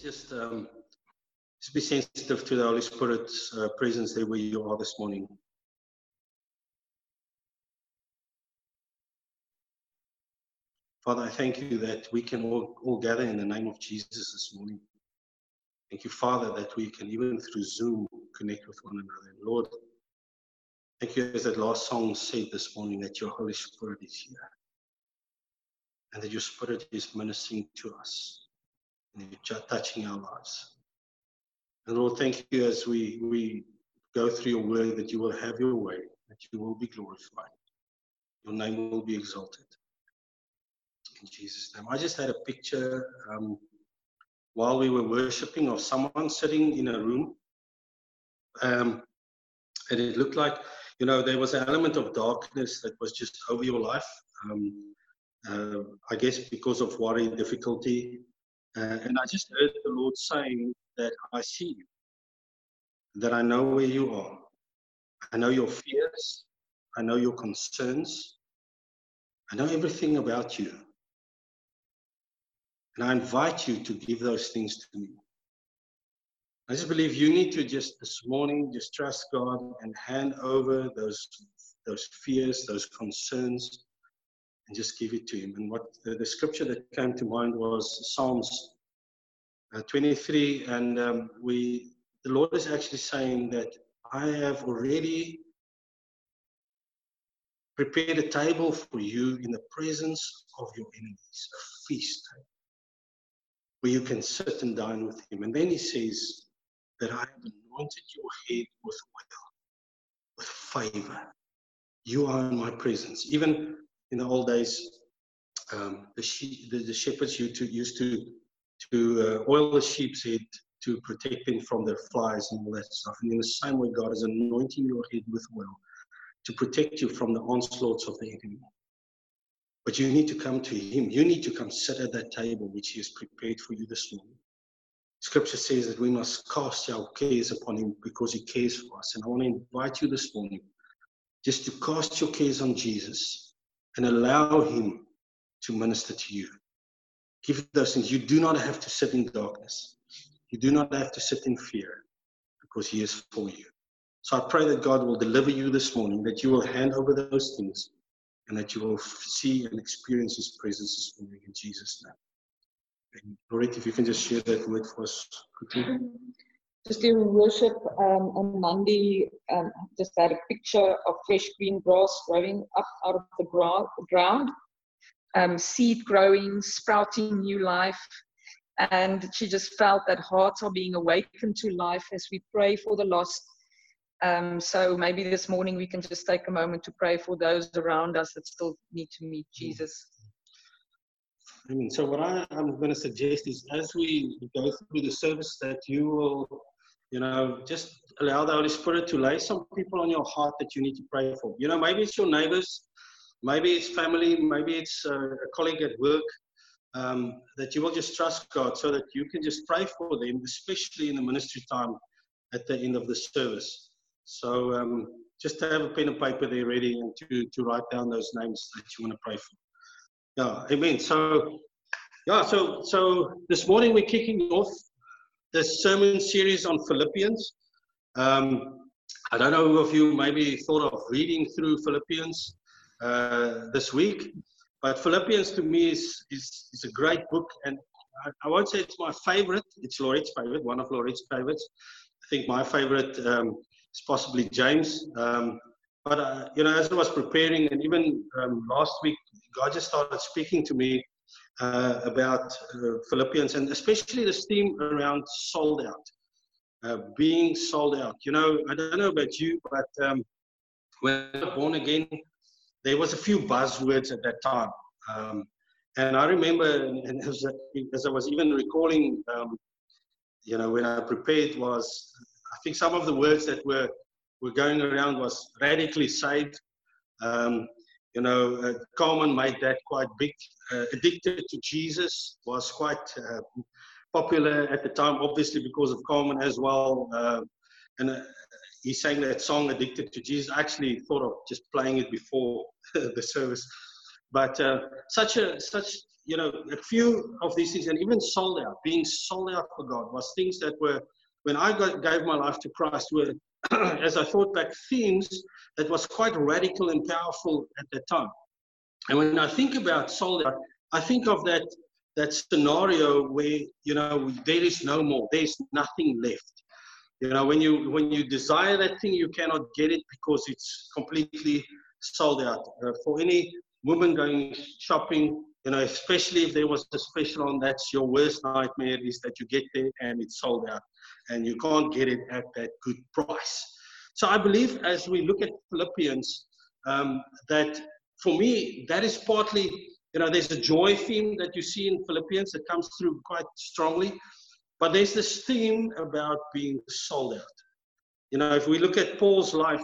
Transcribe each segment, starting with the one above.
just be sensitive to the Holy Spirit's presence there where you are this morning. Father, I thank you that we can all gather in the name of Jesus this morning. Thank you, Father, that we can, even through Zoom, connect with one another. And Lord, thank you, as that last song said this morning, that your Holy Spirit is here. And that your Spirit is ministering to us. And you're touching our lives. And Lord, thank you as we go through your word, that you will have your way, that you will be glorified. Your name will be exalted. In Jesus' name. I just had a picture while we were worshiping of someone sitting in a room. And it looked like, there was an element of darkness that was just over your life. I guess because of worry, difficulty. And I just heard the Lord saying that I see you, that I know where you are. I know your fears. I know your concerns. I know everything about you. And I invite you to give those things to me. I just believe you need to just this morning, just trust God and hand over those fears, those concerns, and just give it to him. And what the scripture that came to mind was Psalms 23. And the Lord is actually saying that I have already prepared a table for you in the presence of your enemies, a feast table, where you can sit and dine with him. And then he says that I have anointed your head with oil, with favor. You are in my presence. Even in the old days, the shepherds used to oil the sheep's head to protect them from the flies and all that stuff. And in the same way, God is anointing your head with oil to protect you from the onslaughts of the enemy. But you need to come to him. You need to come sit at that table which he has prepared for you this morning. Scripture says that we must cast our cares upon him because he cares for us. And I want to invite you this morning just to cast your cares on Jesus and allow him to minister to you. Give those things. You do not have to sit in darkness. You do not have to sit in fear because he is for you. So I pray that God will deliver you this morning, that you will hand over those things, and that you will see and experience his presence this morning in Jesus' name. And Lorette, if you can just share that word for us quickly. Just during worship on Monday, just had a picture of fresh green grass growing up out of the ground, seed growing, sprouting new life. And she just felt that hearts are being awakened to life as we pray for the lost. So maybe this morning we can just take a moment to pray for those around us that still need to meet Jesus. Amen. So what I'm going to suggest is, as we go through the service, that you will, just allow the Holy Spirit to lay some people on your heart that you need to pray for. Maybe it's your neighbors, maybe it's family, maybe it's a colleague at work, that you will just trust God so that you can just pray for them, especially in the ministry time at the end of the service. So just to have a pen and paper there ready and to write down those names that you want to pray for. Yeah, amen. So this morning we're kicking off this sermon series on Philippians. I don't know who of you maybe thought of reading through Philippians this week, but Philippians to me is a great book, and I won't say it's my favorite. It's Lorette's favorite, one of Lorette's favorites. I think my favorite is possibly James. But as I was preparing, and even last week, God just started speaking to me about Philippians, and especially this theme around sold out, being sold out. I don't know about you, but when I was born again, there was a few buzzwords at that time. And I remember, and as I was even recalling, when I prepared was, I think some of the words that were going around was radically saved. Coleman made that quite big. Addicted to Jesus was quite popular at the time, obviously because of Coleman as well. And he sang that song, Addicted to Jesus. I actually thought of just playing it before the service. But such you know, a few of these things, and even sold out, being sold out for God, was things that were, when I gave my life to Christ, were, as I thought back, themes that was quite radical and powerful at that time. And when I think about sold out, I think of that scenario where, you know, there is no more, there's nothing left. You know, when you desire that thing, you cannot get it because it's completely sold out. For any woman going shopping, you know, especially if there was a special on, that's your worst nightmare, is that you get there and it's sold out and you can't get it at that good price. So I believe as we look at Philippians, that for me, that is partly, you know, there's a joy theme that you see in Philippians that comes through quite strongly. But there's this theme about being sold out. You know, if we look at Paul's life,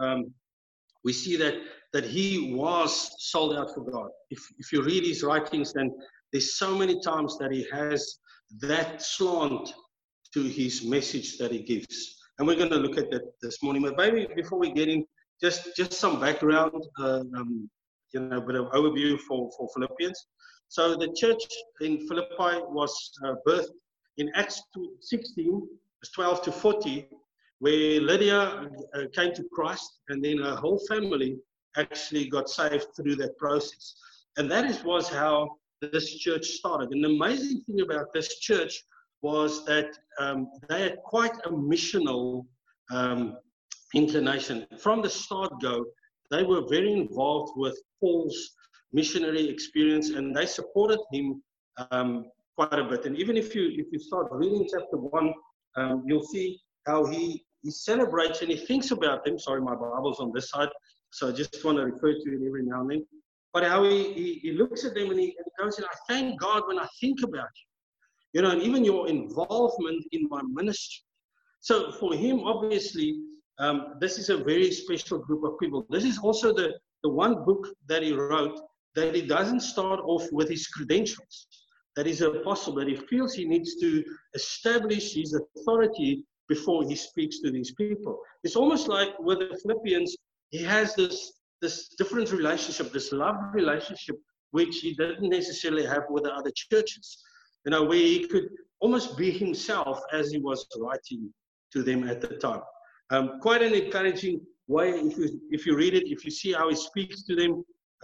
we see that he was sold out for God. If you read his writings, then there's so many times that he has that slant to his message that he gives. And we're going to look at that this morning. But maybe before we get in, just some background, you know, a bit of overview for Philippians. So the church in Philippi was birthed in Acts 16, 12 to 40, where Lydia came to Christ, and then her whole family actually got saved through that process. And that was how this church started. And the amazing thing about this church was that they had quite a missional inclination. From the start go, they were very involved with Paul's missionary experience, and they supported him quite a bit. And even if you start reading chapter 1, you'll see how he celebrates and he thinks about them. Sorry, my Bible's on this side, so I just want to refer to it every now and then. But how he looks at them and he goes, and I thank God when I think about you, you know, and even your involvement in my ministry. So for him, obviously, this is a very special group of people. This is also the one book that he wrote that he doesn't start off with his credentials. That is an apostle, but he feels he needs to establish his authority before he speaks to these people. It's almost like with the Philippians, he has this different relationship, this love relationship, which he doesn't necessarily have with the other churches. You know, where he could almost be himself as he was writing to them at the time. Quite an encouraging way, if you read it, if you see how he speaks to them.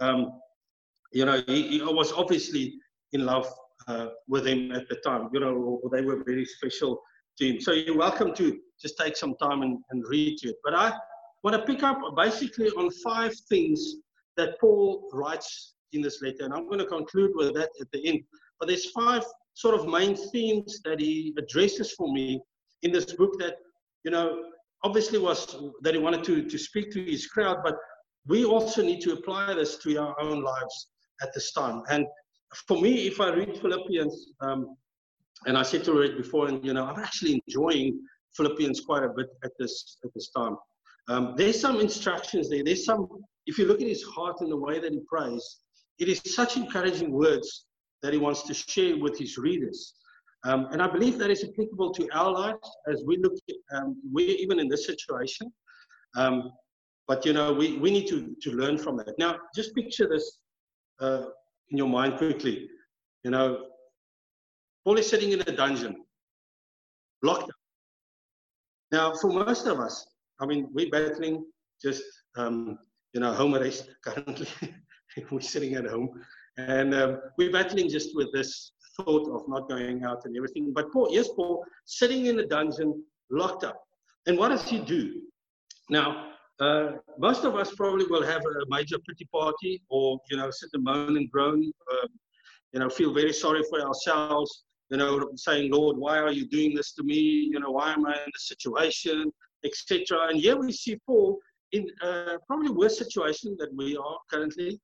You know, he was obviously in love with him at the time, you know, or they were very special to him. So you're welcome to just take some time and read it. But I want to pick up basically on 5 things that Paul writes in this letter. And I'm going to conclude with that at the end. But there's 5 sort of main themes that he addresses for me in this book that, you know, obviously was that he wanted to speak to his crowd, but we also need to apply this to our own lives at this time. And for me, if I read Philippians, and I said to read before, and you know, I'm actually enjoying Philippians quite a bit at this time. There's some instructions there. There's some, if you look at his heart and the way that he prays, it is such encouraging words that he wants to share with his readers. And I believe that is applicable to our lives as we look at, we're even in this situation. But you know, we need to learn from that. Now, just picture this in your mind quickly. You know, Paul is sitting in a dungeon, locked up. Now, for most of us, I mean, we're battling just, you know, home arrest currently. We're sitting at home. And we're battling just with this thought of not going out and everything. But Paul, sitting in a dungeon, locked up. And what does he do? Now, most of us probably will have a major pity party, or, you know, sit and moan and groan, you know, feel very sorry for ourselves, you know, saying, Lord, why are you doing this to me? You know, why am I in this situation, etc. And here we see Paul in probably a worse situation that we are currently.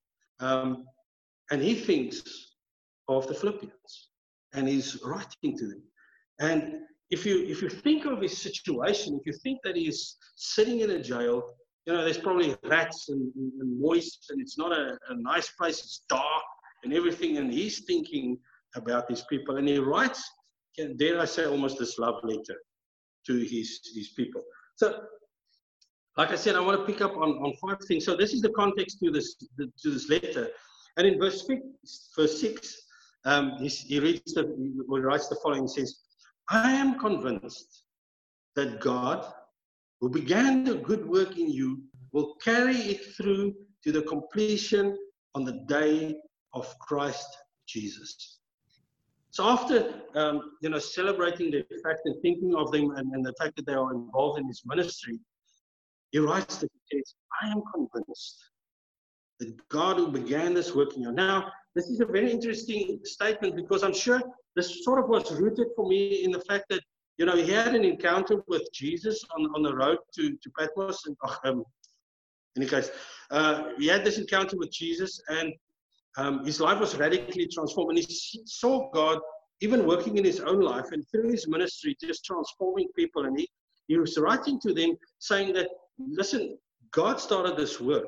And he thinks of the Philippians, and he's writing to them. And if you think of his situation, if you think that he's sitting in a jail, you know, there's probably rats and moist, and it's not a nice place, it's dark and everything, and he's thinking about these people, and he writes, dare I say, almost this love letter to his people. So, like I said, I want to pick up on 5 things. So this is the context to this letter. And in verse 6, he writes the following. He says, I am convinced that God, who began the good work in you, will carry it through to the completion on the day of Christ Jesus. So after, celebrating the fact and thinking of them and the fact that they are involved in his ministry, he writes that he says, I am convinced that God who began this work in you. Now, this is a very interesting statement because I'm sure this sort of was rooted for me in the fact that, he had an encounter with Jesus on the road to Patmos. And, in any case, he had this encounter with Jesus, and his life was radically transformed. And he saw God even working in his own life and through his ministry, just transforming people. And he was writing to them saying that, listen, God started this work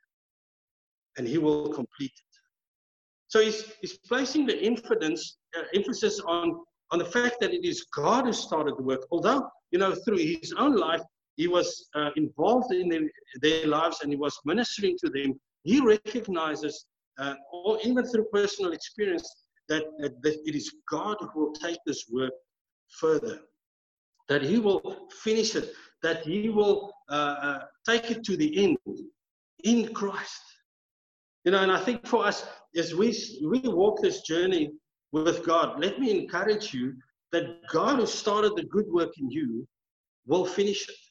and he will complete it. So he's placing the emphasis on the fact that it is God who started the work. Although, through his own life, he was involved in their lives and he was ministering to them. He recognizes, or even through personal experience, that it is God who will take this work further, that he will finish it, that he will take it to the end in Christ. And I think for us, as we walk this journey with God, let me encourage you that God who started the good work in you will finish it.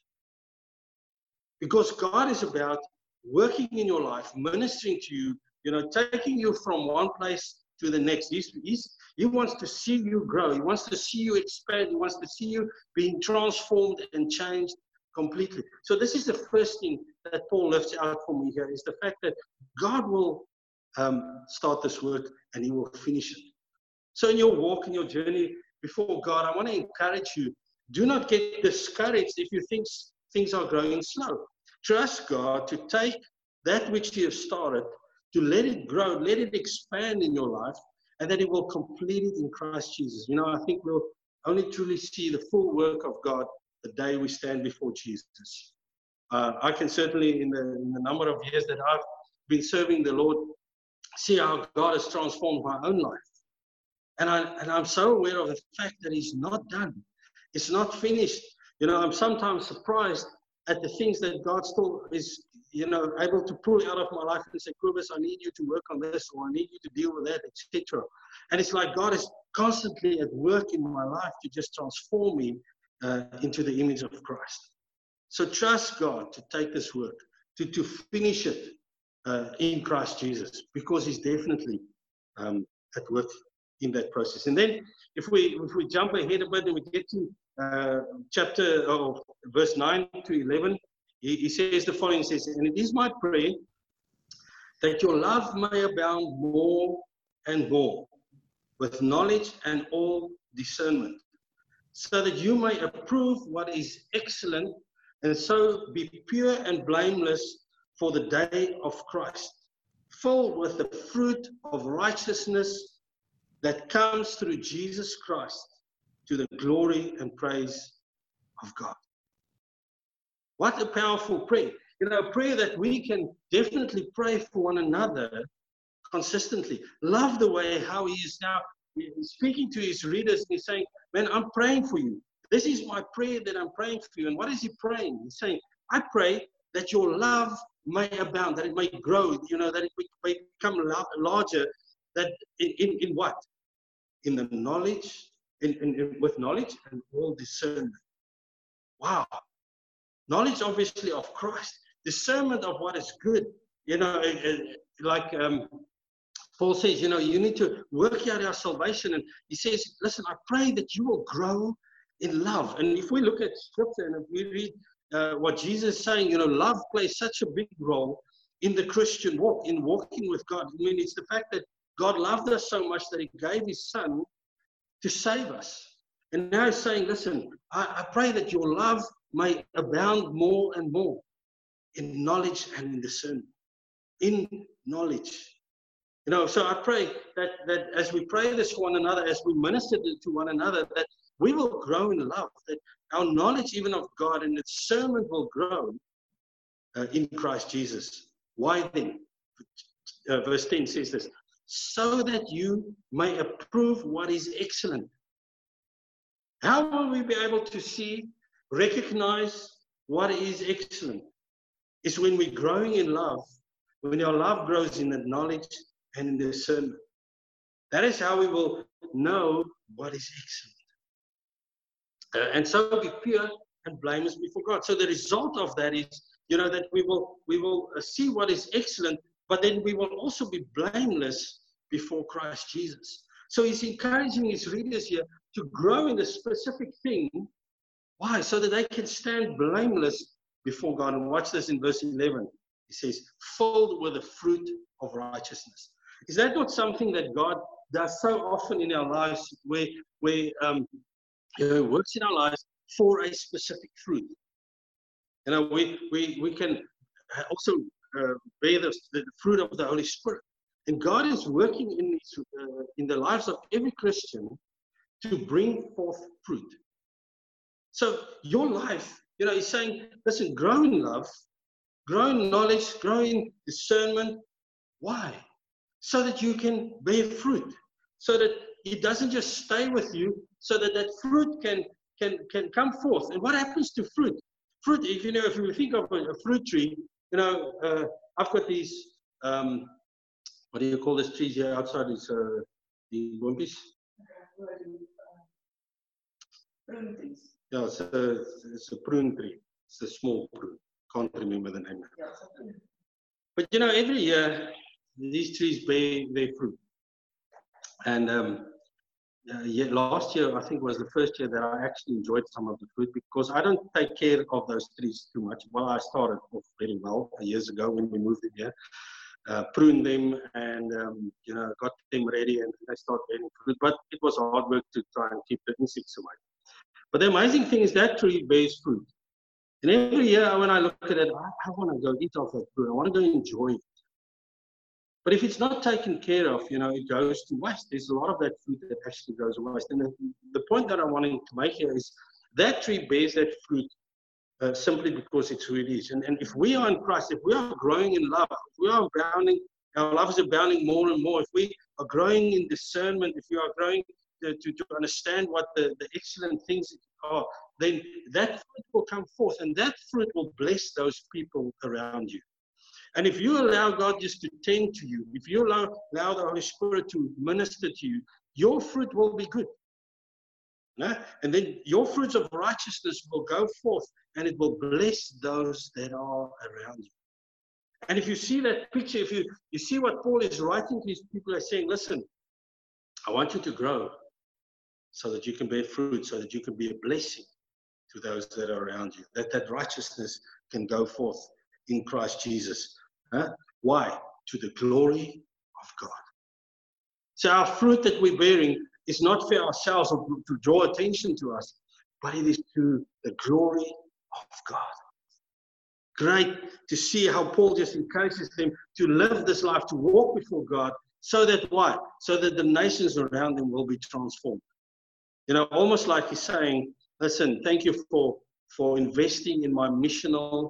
Because God is about working in your life, ministering to you, taking you from one place to the next. He wants to see you grow. He wants to see you expand. He wants to see you being transformed and changed completely. So this is the first thing that Paul lifts out for me here, is the fact that God will start this work and he will finish it. So in your walk, in your journey before God, I want to encourage you, do not get discouraged if you think things are growing slow. Trust God to take that which he has started, to let it grow, let it expand in your life, and that he will complete it in Christ Jesus. I think we'll only truly see the full work of God the day we stand before Jesus. I can certainly, in the number of years that I've been serving the Lord, see how God has transformed my own life. And I'm so aware of the fact that he's not done. It's not finished. I'm sometimes surprised at the things that God still is, able to pull out of my life and say, Kobus, I need you to work on this, or I need you to deal with that, etc. And it's like God is constantly at work in my life to just transform me into the image of Christ. So trust God to take this work, to finish it in Christ Jesus, because he's definitely at work in that process. And then if we jump ahead a bit and we get to verse 9 to 11, he says the following, he says, and it is my prayer that your love may abound more and more with knowledge and all discernment, so that you may approve what is excellent, and so be pure and blameless for the day of Christ, filled with the fruit of righteousness that comes through Jesus Christ, to the glory and praise of God. What a powerful prayer. A prayer that we can definitely pray for one another consistently. Love the way how he is now speaking to his readers, and he's saying, man, I'm praying for you. This is my prayer that I'm praying for you. And what is he praying? He's saying, I pray that your love may abound, that it may grow, that it may become larger, that in what? In the knowledge, with knowledge and all discernment. Wow. Knowledge, obviously, of Christ. Discernment of what is good. Like Paul says, you need to work out our salvation. And he says, listen, I pray that you will grow in love. And if we look at Scripture and if we read what Jesus is saying, love plays such a big role in the Christian walk, in walking with God. I mean, it's the fact that God loved us so much that he gave his son to save us. And now he's saying, listen, I pray that your love may abound more and more in knowledge and in discernment. In knowledge. So I pray that as we pray this for one another, as we minister to one another, that we will grow in love, that our knowledge even of God and discernment will grow in Christ Jesus. Why then? Verse 10 says this, so that you may approve what is excellent. How will we be able to see, recognize what is excellent? It's when we're growing in love, when our love grows in the knowledge and in discernment. That is how we will know what is excellent. And so be pure and blameless before God. So the result of that is, that we will see what is excellent, but then we will also be blameless before Christ Jesus. So he's encouraging his readers here to grow in a specific thing. Why? So that they can stand blameless before God. And watch this in verse 11. He says, filled with the fruit of righteousness. Is that not something that God does so often in our lives, where He works in our lives for a specific fruit? We can also bear the fruit of the Holy Spirit. And God is working in the lives of every Christian to bring forth fruit. So your life, He's saying, listen, grow in love, grow in knowledge, grow in discernment. Why? So that you can bear fruit. So that it doesn't just stay with you, so that that fruit can come forth. And what happens to fruit? Fruit, if you think of a fruit tree, I've got these, what do you call this trees here outside? Is the wimpies? Prune trees. Yeah, it's a prune tree. It's a small prune. Can't remember the name. But every year these trees bear fruit. And last year, I think, was the first year that I actually enjoyed some of the fruit, because I don't take care of those trees too much. Well, I started off very well years ago when we moved in here. Pruned them and got them ready, and they started bearing fruit. But it was hard work to try and keep the insects away. But the amazing thing is that tree bears fruit. And every year when I look at it, I want to go eat off that fruit. I want to go enjoy it. But if it's not taken care of, it goes to waste. There's a lot of that fruit that actually goes to waste. And the point that I'm wanting to make here is that tree bears that fruit simply because it's who it is. And if we are in Christ, if we are growing in love, if we are abounding, our love is abounding more and more. If we are growing in discernment, if we are growing to understand what the excellent things are, then that fruit will come forth, and that fruit will bless those people around you. And if you allow God just to tend to you, if you allow the Holy Spirit to minister to you, your fruit will be good. And then your fruits of righteousness will go forth, and it will bless those that are around you. And if you see that picture, if you see what Paul is writing to his people, is saying, listen, I want you to grow so that you can bear fruit, so that you can be a blessing to those that are around you, that righteousness can go forth in Christ Jesus. Why? To the glory of God. So our fruit that we're bearing is not for ourselves or to draw attention to us, but it is to the glory of God. Great to see how Paul just encourages them to live this life, to walk before God, so that why? So that the nations around them will be transformed. Almost like he's saying, listen, thank you for investing in my missional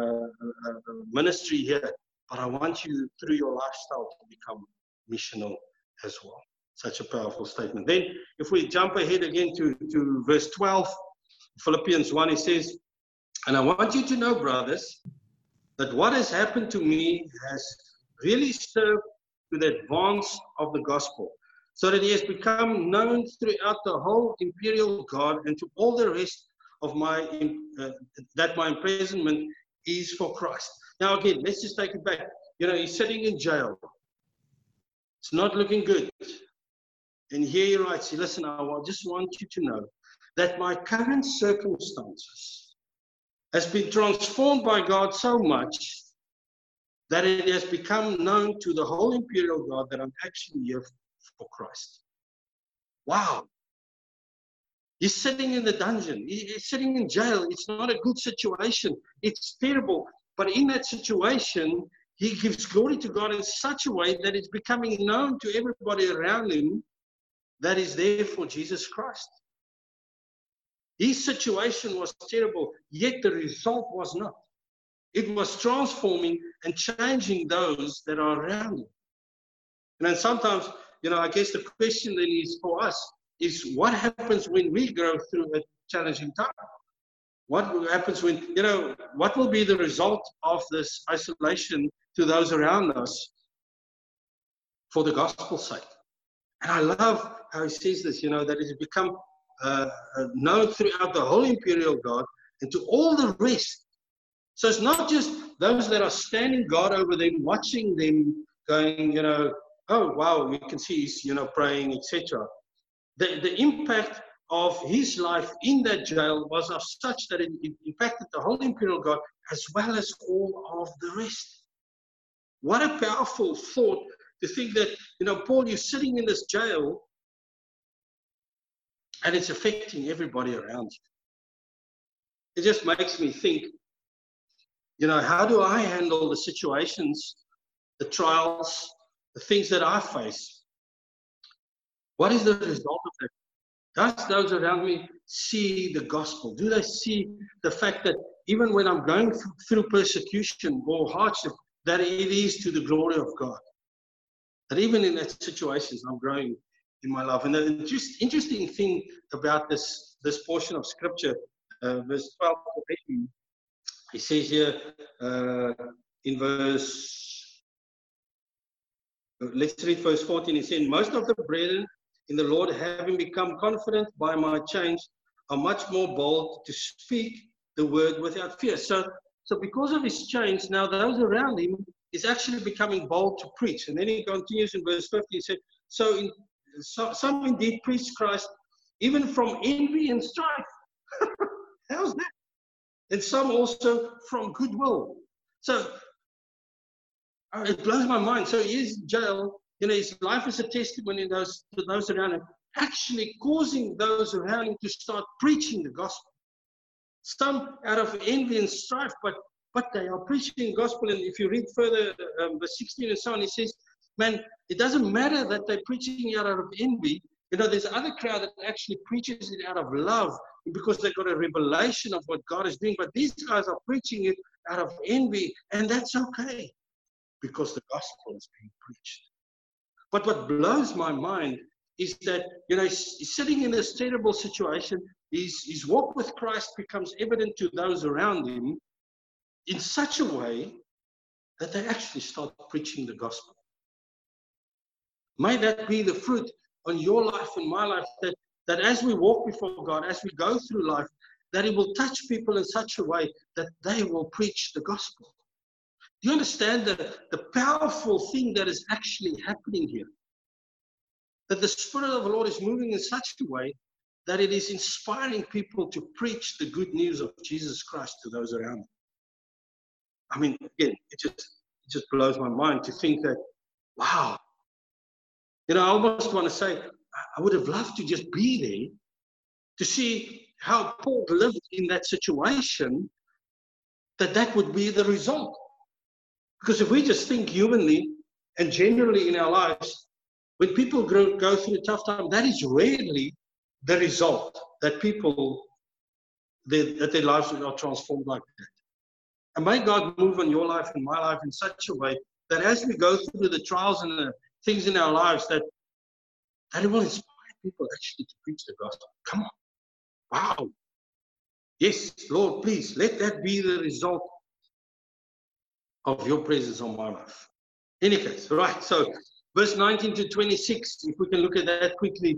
ministry here, but I want you, through your lifestyle, to become missional as well. Such a powerful statement. Then, if we jump ahead again to verse 12, Philippians 1, it says, and I want you to know, brothers, that what has happened to me has really served to the advance of the gospel, so that he has become known throughout the whole imperial guard and to all the rest of that my imprisonment is for Christ. Now again, let's just take it back. He's sitting in jail. It's not looking good. And here he writes, listen, I just want you to know that my current circumstances has been transformed by God so much that it has become known to the whole imperial guard that I'm actually here for Christ. Wow. He's sitting in the dungeon. He's sitting in jail. It's not a good situation. It's terrible. But in that situation, he gives glory to God in such a way that it's becoming known to everybody around him that is there for Jesus Christ. His situation was terrible, yet the result was not. It was transforming and changing those that are around him. And then sometimes, I guess the question then is for us is what happens when we go through a challenging time? What happens when, what will be the result of this isolation to those around us for the gospel's sake? And I love how he says this, that it has become known throughout the whole imperial guard and to all the rest. So it's not just those that are standing guard over them, watching them, going, oh, wow, you can see he's, praying, etc. The impact of his life in that jail was of such that it impacted the whole imperial guard as well as all of the rest. What a powerful thought to think that, Paul, you're sitting in this jail and it's affecting everybody around you. It just makes me think, how do I handle the situations, the trials, the things that I face? What is the result of that? Does those around me see the gospel? Do they see the fact that even when I'm going through persecution or hardship, that it is to the glory of God? That even in that situations, I'm growing in my love. And the interesting thing about this portion of Scripture, verse 12 to 18, he says here in let's read verse 14. He said, most of the brethren in the Lord, having become confident by my change, are much more bold to speak the word without fear. So because of his change, now those around him is actually becoming bold to preach. And then he continues in verse 50. He said, some indeed preach Christ, even from envy and strife. How's that? And some also from goodwill. So it blows my mind. So he is in jail. His life is a testimony to those around him, actually causing those around him to start preaching the gospel. Some out of envy and strife, but they are preaching the gospel. And if you read further, verse 16 and so on, he says, man, it doesn't matter that they're preaching out of envy. There's another crowd that actually preaches it out of love because they've got a revelation of what God is doing. But these guys are preaching it out of envy, and that's okay because the gospel is being preached. But what blows my mind is that, he's sitting in this terrible situation. His walk with Christ becomes evident to those around him in such a way that they actually start preaching the gospel. May that be the fruit on your life and my life, that as we walk before God, as we go through life, that it will touch people in such a way that they will preach the gospel. Do you understand the powerful thing that is actually happening here? That the Spirit of the Lord is moving in such a way that it is inspiring people to preach the good news of Jesus Christ to those around them. I mean, again, it just blows my mind to think that, wow. I almost want to say, I would have loved to just be there to see how Paul lived in that situation, that would be the result. Because if we just think humanly and generally in our lives, when people go through a tough time, that is rarely the result that that their lives are transformed like that. And may God move on your life and my life in such a way that as we go through the trials and the things in our lives, that it will inspire people actually to preach the gospel. Come on. Wow. Yes, Lord, please, let that be the result of your presence on my life. In any case, right. So, verse 19 to 26, if we can look at that quickly.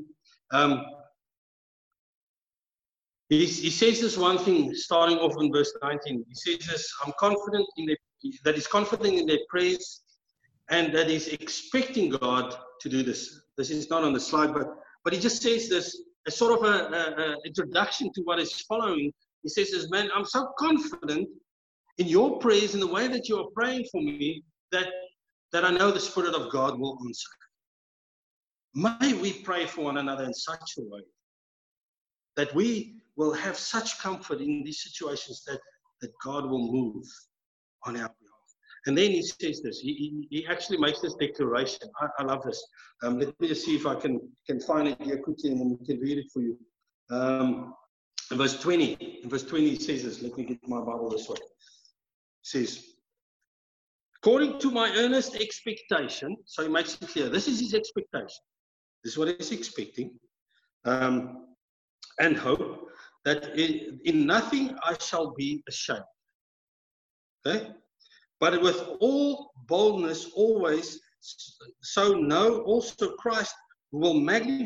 He says this one thing, starting off in verse 19. He says this, I'm confident that he's confident in their prayers and that he's expecting God to do this. This is not on the slide, but he just says this as sort of an introduction to what is following. He says this, man, I'm so confident in your prayers, in the way that you are praying for me, that I know the Spirit of God will answer. May we pray for one another in such a way that we will have such comfort in these situations that God will move on our behalf. And then he says this, he actually makes this declaration. I love this. Let me just see if I can find it here quickly and then we can read it for you. In verse 20, he says this. Let me get my Bible this way. It says, According to my earnest expectation, so he makes it clear, this is his expectation. This is what he's expecting. And hope that in nothing I shall be ashamed. Okay? But with all boldness always, so know also Christ will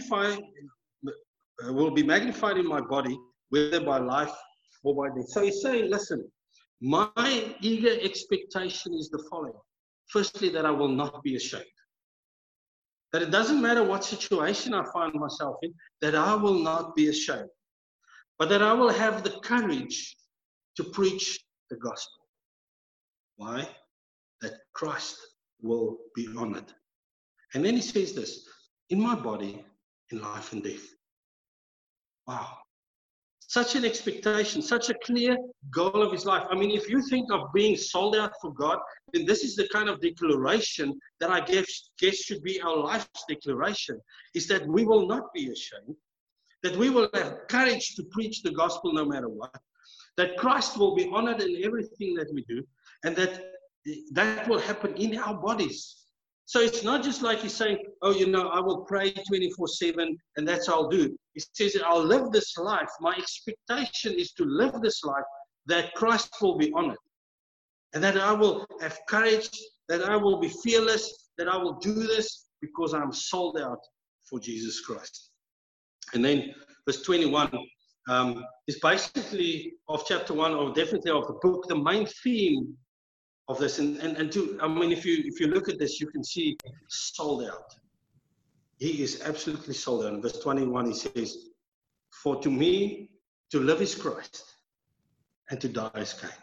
be magnified in my body, whether by life or by death. So he's saying, listen, my eager expectation is the following. Firstly, that I will not be ashamed. That it doesn't matter what situation I find myself in, that I will not be ashamed. But that I will have the courage to preach the gospel. Why? That Christ will be honored. And then he says this, in my body, in life and death. Wow. Such an expectation, such a clear goal of his life. I mean, if you think of being sold out for God, then this is the kind of declaration that I guess should be our life's declaration, is that we will not be ashamed, that we will have courage to preach the gospel no matter what, that Christ will be honored in everything that we do, and that will happen in our bodies. So it's not just like he's saying, oh, I will pray 24/7 and that's all I'll do. He says, I'll live this life. My expectation is to live this life that Christ will be honored. And that I will have courage, that I will be fearless, that I will do this because I'm sold out for Jesus Christ. And then verse 21 is basically of chapter 1, or definitely of the book, the main theme of this. If you look at this, you can see sold out. He is absolutely sold out. In verse 21, he says, for to me, to live is Christ, and to die is gain.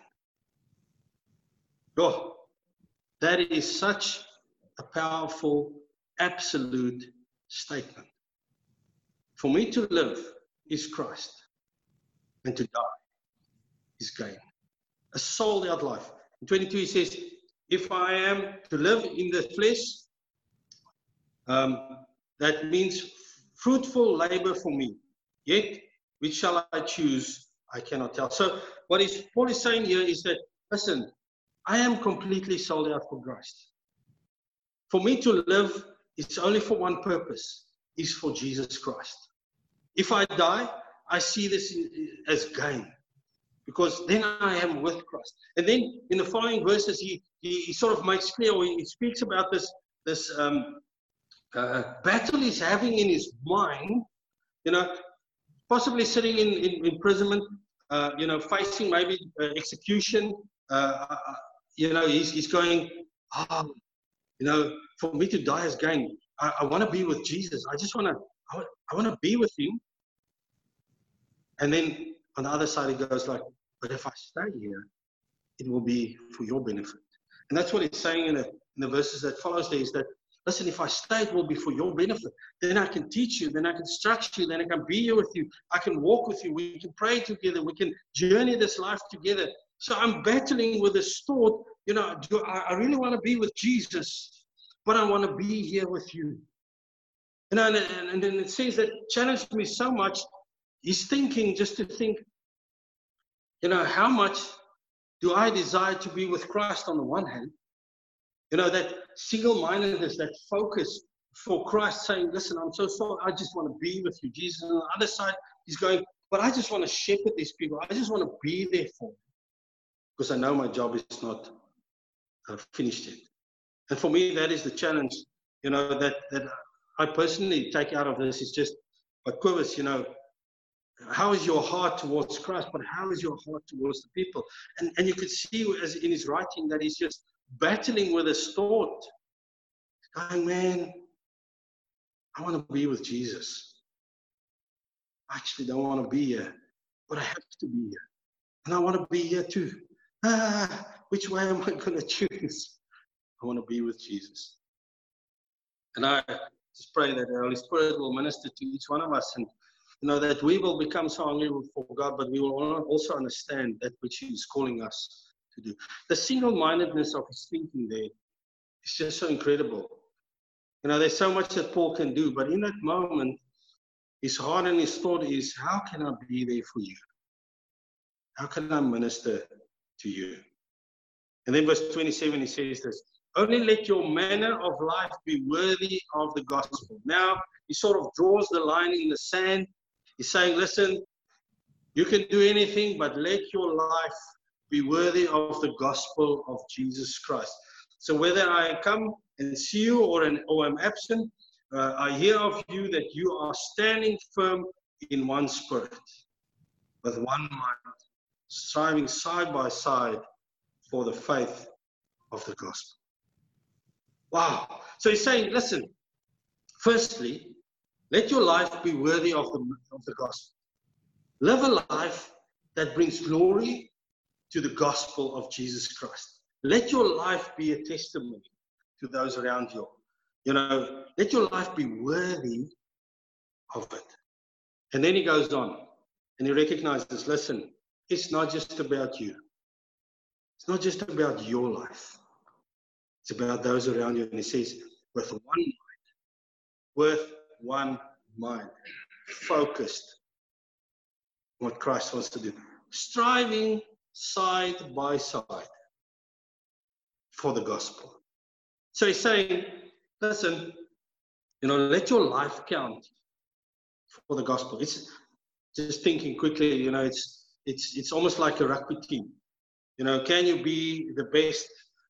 Oh, that is such a powerful, absolute statement. For me to live is Christ, and to die is gain. A sold out life. In 22 he says, if I am to live in the flesh, that means fruitful labor for me. Yet, which shall I choose? I cannot tell. So what Paul is saying here is that, listen, I am completely sold out for Christ. For me to live, it's only for one purpose, is for Jesus Christ. If I die, I see this as gain, because then I am with Christ. And then in the following verses, he sort of makes clear, or he speaks about this battle he's having in his mind, possibly sitting in imprisonment, facing maybe execution. He's going, for me to die is gain. I want to be with Jesus. I want to be with him. And then on the other side, he goes like, but if I stay here, it will be for your benefit. And that's what he's saying in the verses that follows there, is that, listen, if I stay, it will be for your benefit. Then I can teach you, then I can instruct you, then I can be here with you. I can walk with you. We can pray together. We can journey this life together. So I'm battling with this thought, I really want to be with Jesus, but I want to be here with you. And then it says that challenged me so much. He's thinking, just to think, how much do I desire to be with Christ on the one hand? That single-mindedness, that focus for Christ, saying, listen, I'm so sorry, I just want to be with you, Jesus. And on the other side, he's going, but I just want to shepherd these people. I just want to be there for them, because I know my job is not finished yet. And for me, that is the challenge, that I personally take out of this, is just, but Kobus, how is your heart towards Christ, but how is your heart towards the people? And you can see as in his writing that he's just battling with this thought. Going, man, I want to be with Jesus. I actually don't want to be here, but I have to be here. And I want to be here too. Which way am I going to choose? I want to be with Jesus. And I just pray that the Holy Spirit will minister to each one of us, and that we will become so hungry for God, but we will also understand that which he is calling us to do. The single-mindedness of his thinking there is just so incredible. There's so much that Paul can do, but in that moment, his heart and his thought is, how can I be there for you? How can I minister to you? And then verse 27, he says this, only let your manner of life be worthy of the gospel. Now, he sort of draws the line in the sand. He's saying, listen, you can do anything, but let your life be worthy of the gospel of Jesus Christ. So whether I come and see you or I'm absent, I hear of you that you are standing firm in one spirit, with one mind, striving side by side for the faith of the gospel. Wow. So he's saying, listen, firstly, let your life be worthy of the gospel. Live a life that brings glory to the gospel of Jesus Christ. Let your life be a testimony to those around you. Let your life be worthy of it. And then he goes on and he recognizes, listen, it's not just about you. It's not just about your life. It's about those around you. And he says, with one mind, focused on what Christ wants to do, striving side by side for the gospel. So he's saying, listen, let your life count for the gospel. It's just thinking quickly, it's almost like a rugby team. Can you be the best,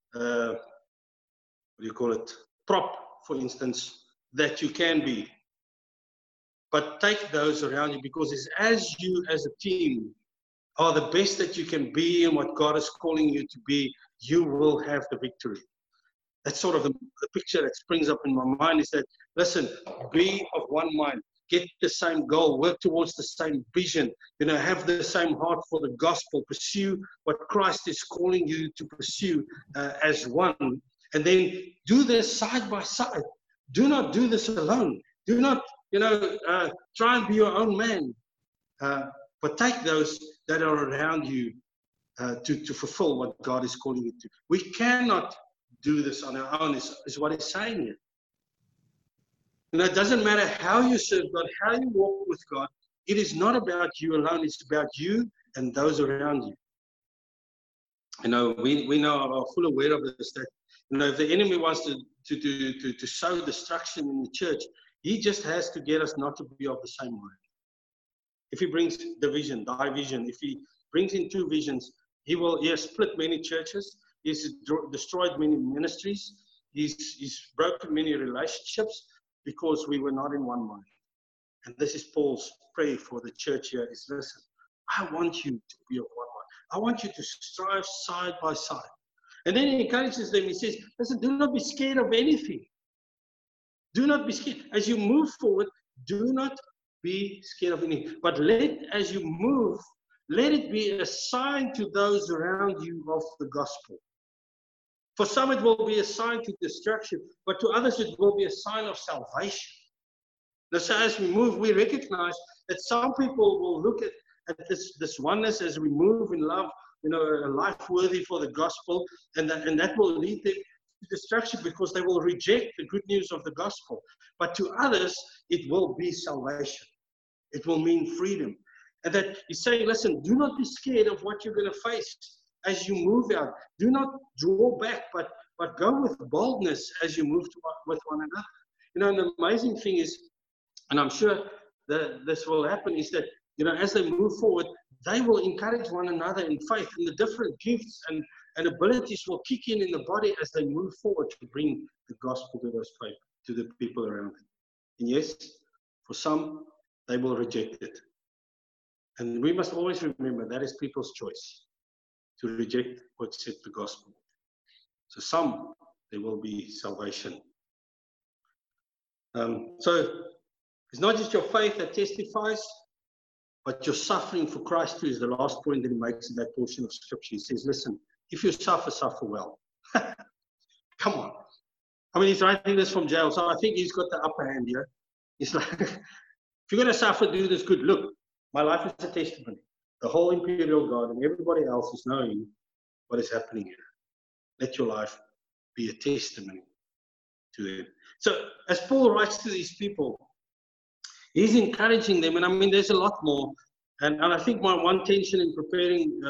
prop, for instance, that you can be? But take those around you, because it's as you as a team are the best that you can be in what God is calling you to be, you will have the victory. That's sort of the picture that springs up in my mind, is that, listen, be of one mind, get the same goal, work towards the same vision, have the same heart for the gospel, pursue what Christ is calling you to pursue as one, and then do this side by side. Do not do this alone. Do not, try and be your own man, but take those that are around you to fulfill what God is calling you to. We cannot do this on our own, is what he's saying here. It doesn't matter how you serve God, how you walk with God. It is not about you alone. It's about you and those around you. We are full aware of this, that if the enemy wants to sow destruction in the church, he just has to get us not to be of the same mind. If he brings division, if he brings in two visions, he has split many churches. He's destroyed many ministries. He's broken many relationships because we were not in one mind. And this is Paul's prayer for the church here, is, listen, I want you to be of one mind. I want you to strive side by side. And then he encourages them. He says, listen, do not be scared of anything. Do not be scared. As you move forward, do not be scared of anything. But as you move, let it be a sign to those around you of the gospel. For some, it will be a sign to destruction, but to others, it will be a sign of salvation. Now, so as we move, we recognize that some people will look at this oneness as we move in love, a life worthy for the gospel, and that will lead them to destruction, because they will reject the good news of the gospel. But to others, it will be salvation. It will mean freedom. And that he's saying, listen, do not be scared of what you're going to face as you move out. Do not draw back, but go with boldness as you move with one another. And the amazing thing is, and I'm sure that this will happen, is that, as they move forward, they will encourage one another in faith, and the different gifts and abilities will kick in the body as they move forward to bring the gospel to the people around them. And yes, for some, they will reject it. And we must always remember that is people's choice, to reject or accept the gospel. So some, there will be salvation. So it's not just your faith that testifies, but your suffering for Christ too is the last point that he makes in that portion of scripture. He says, listen, if you suffer, suffer well. Come on. I mean, he's writing this from jail, so I think he's got the upper hand here. He's like, if you're going to suffer, do this good. Look, my life is a testimony. The whole Imperial Guard and everybody else is knowing what is happening here. Let your life be a testimony to them. So as Paul writes to these people, he's encouraging them. And I mean, there's a lot more. And I think my one tension in preparing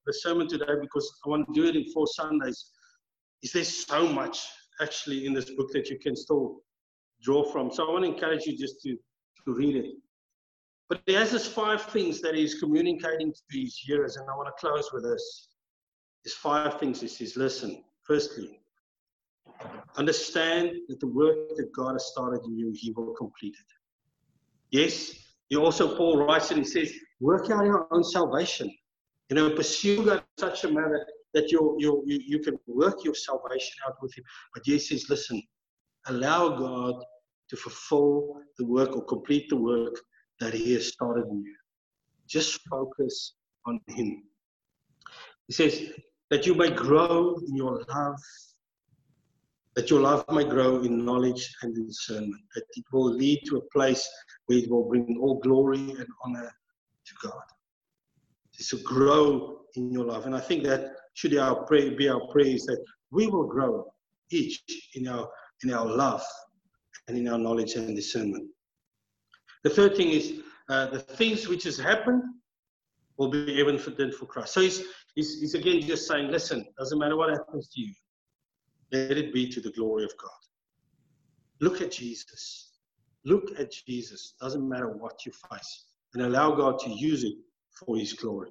the sermon today, because I want to do it in 4 Sundays, is there's so much actually in this book that you can still draw from. So I want to encourage you just to read it. But he has this 5 things that he's communicating to his hearers, and I want to close with this. There's 5 things. He says, listen, firstly, understand that the work that God has started in you, he will complete it. Yes, he also, Paul writes and he says, work out your own salvation. You know, pursue God in such a manner that you can work your salvation out with him. But he says, listen, allow God to fulfill the work or complete the work that he has started in you. Just focus on him. He says that you may grow in your love, that your love may grow in knowledge and discernment, that it will lead to a place where it will bring all glory and honor to God. It's to grow in your love. And I think that should be our prayer, is that we will grow each in our love and in our knowledge and discernment. The third thing is the things which has happened will be evident for Christ. So he's again just saying, listen, doesn't matter what happens to you, let it be to the glory of God. Look at Jesus. Look at Jesus. Doesn't matter what you face, and allow God to use it for his glory.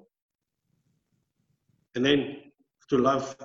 And then to live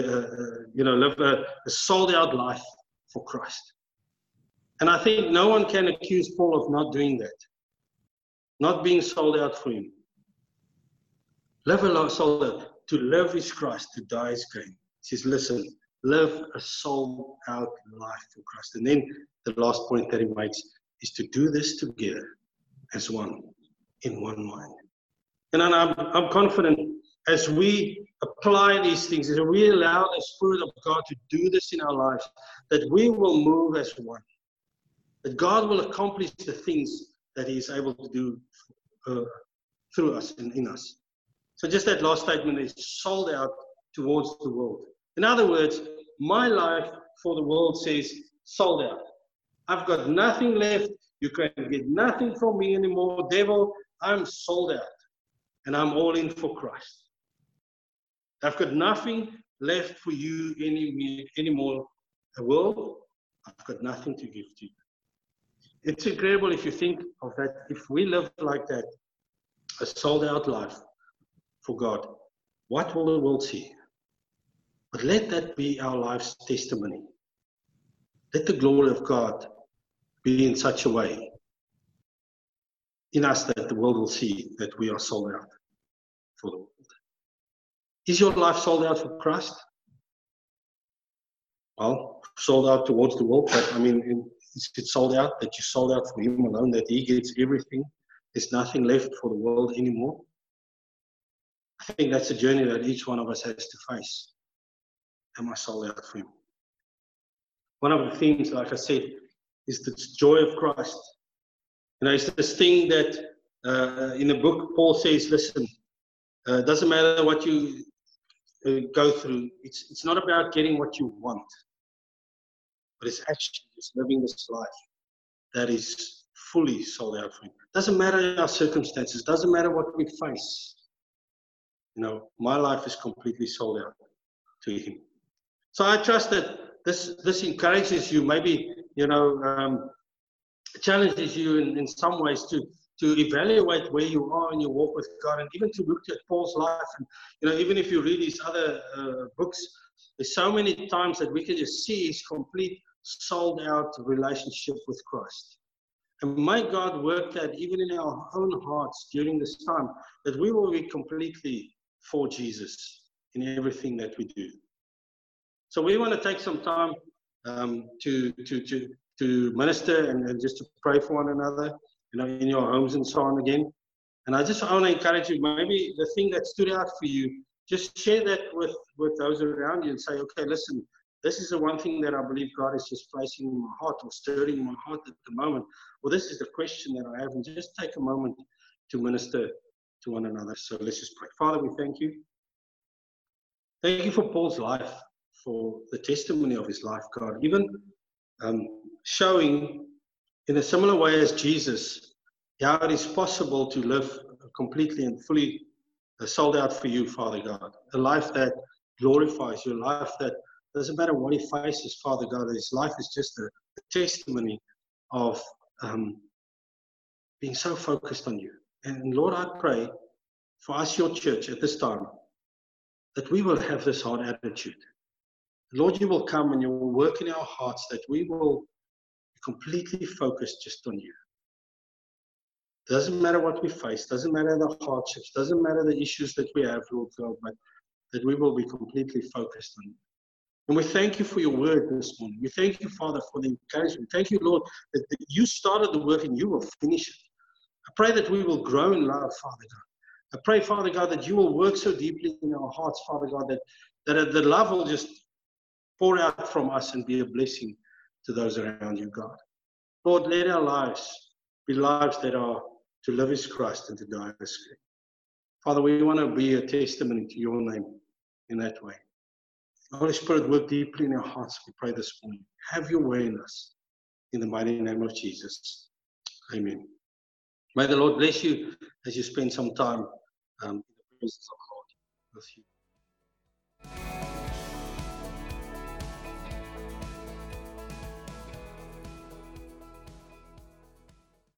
a sold out life for Christ. And I think no one can accuse Paul of not doing that, not being sold out for him. Live a life sold out. To live is Christ, to die is gain. He says, listen, live a sold out life for Christ. And then the last point that he makes is to do this together as one, in one mind. And I'm confident as we apply these things, as we allow the Spirit of God to do this in our lives, that we will move as one. That God will accomplish the things that he is able to do through us and in us. So just that last statement is sold out towards the world. In other words, my life for the world says sold out. I've got nothing left. You can get nothing from me anymore. Devil, I'm sold out. And I'm all in for Christ. I've got nothing left for you anymore. The world, I've got nothing to give to you. It's incredible if you think of that. If we live like that, a sold out life for God, what will the world see? But let that be our life's testimony. Let the glory of God be in such a way in us that the world will see that we are sold out for the world. Is your life sold out for Christ? Well, sold out towards the world, but I mean, is it sold out that you sold out for him alone, that he gets everything? There's nothing left for the world anymore? I think that's a journey that each one of us has to face. Am I sold out for him? One of the themes, like I said, is the joy of Christ. You know, it's this thing that in the book, Paul says, listen, it doesn't matter what you go through. It's not about getting what you want, but it's actually just living this life that is fully sold out for him. Doesn't matter our circumstances. Doesn't matter what we face. You know, my life is completely sold out to him. So I trust that this encourages you, maybe, you know, challenges you in some ways to evaluate where you are in your walk with God, and even to look at Paul's life. And, you know, even if you read his other books, there's so many times that we can just see his complete sold out relationship with Christ. And may God work that even in our own hearts during this time, that we will be completely for Jesus in everything that we do. So we want to take some time to minister and just to pray for one another, you know, in your homes and so on again. And I just want to encourage you, maybe the thing that stood out for you, just share that with those around you and say, okay, listen, this is the one thing that I believe God is just placing in my heart or stirring in my heart at the moment. Or this is the question that I have, and just take a moment to minister to one another. So let's just pray. Father, we thank you. Thank you for Paul's life, for the testimony of his life, God. Even showing in a similar way as Jesus, how it is possible to live completely and fully sold out for you, Father God. A life that glorifies you, a life that doesn't matter what he faces, Father God. His life is just a testimony of being so focused on you. And Lord, I pray for us, your church, at this time, that we will have this hard attitude. Lord, you will come and you will work in our hearts that we will be completely focused just on you. Doesn't matter what we face, doesn't matter the hardships, doesn't matter the issues that we have, Lord God, but that we will be completely focused on you. And we thank you for your word this morning. We thank you, Father, for the encouragement. Thank you, Lord, that you started the work and you will finish it. I pray that we will grow in love, Father God. I pray, Father God, that you will work so deeply in our hearts, Father God, that the love will just pour out from us and be a blessing to those around you, God. Lord, let our lives be lives that are to live as Christ and to die as Christ. Father, we want to be a testimony to your name in that way. Holy Spirit, work deeply in our hearts, we pray this morning. Have your way in us. In the mighty name of Jesus. Amen. May the Lord bless you as you spend some time in the presence of the Lord with you.